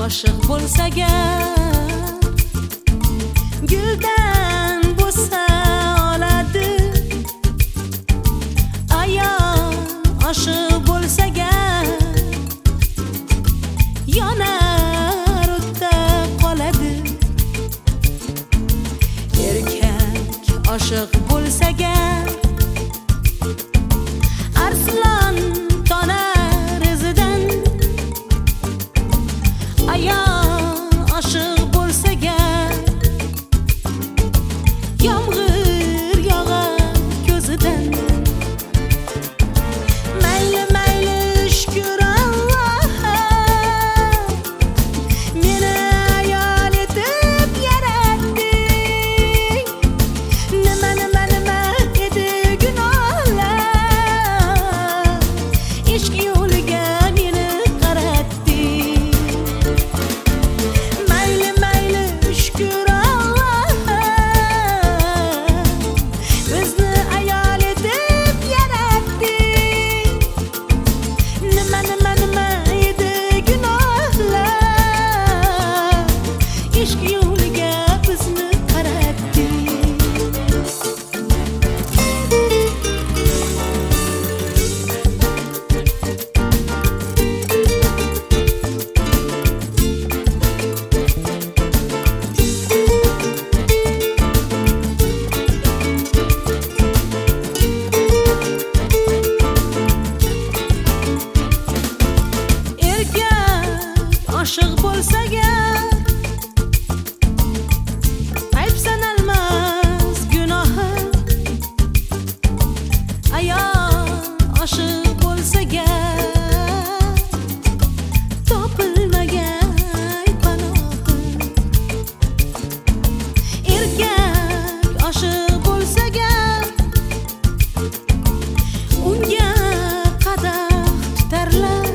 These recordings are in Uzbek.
oshiq bo'lsa gar, guldan bo'lsa oladi. Ayol oshiq bo'lsa gar, yonar o'tda qoladi. Erkak oshiq bo'lsa gar, arslon tonar izidan. Ayol oshiq bo'lsa gar, yomg'ir yog'ar ko'zidan. Mayli mayli shukr Allohga, meni ayol etib yaratding. Nima edi gunohlar, ishq yo'liga meni qaratding. Mayli mayli shukr Allohga, bizni ayol etib yaratding. Nima edi gunohlar, ishq yo'liga bizni qaratding. Erkak oshiq bo'lsa gar, ayb sanalmas gunohi. Ayol oshiq bo'lsa gar, topilmagan panohi. Erkak oshiq bo'lsa gar, unga qadah tutarlar.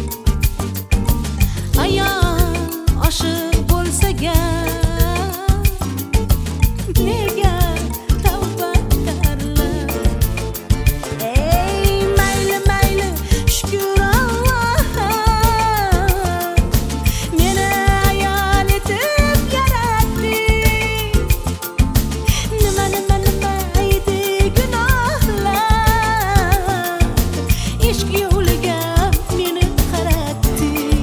Ayol oshiq bo'lsa gar, nega tavba qilarlar? Ey mayli mayli shukr Allohga, meni ayol etib yaratding. Nima edi gunohlar, ishq yo'liga meni qaratding.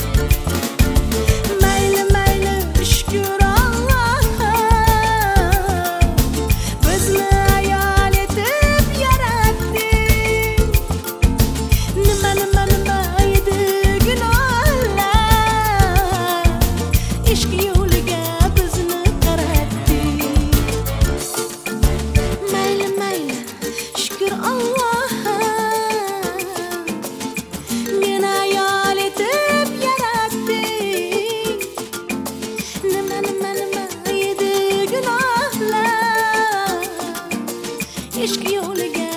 Mayli mayli shukr Allohga, bizni ayol etib yaratding. Nima edi gunohlar, ishq yo'liga bizni qaratding. Mayli mayli shukr Allohga, meni ayol etib yaratding. Nima edi gunohlar, ishq yo'liga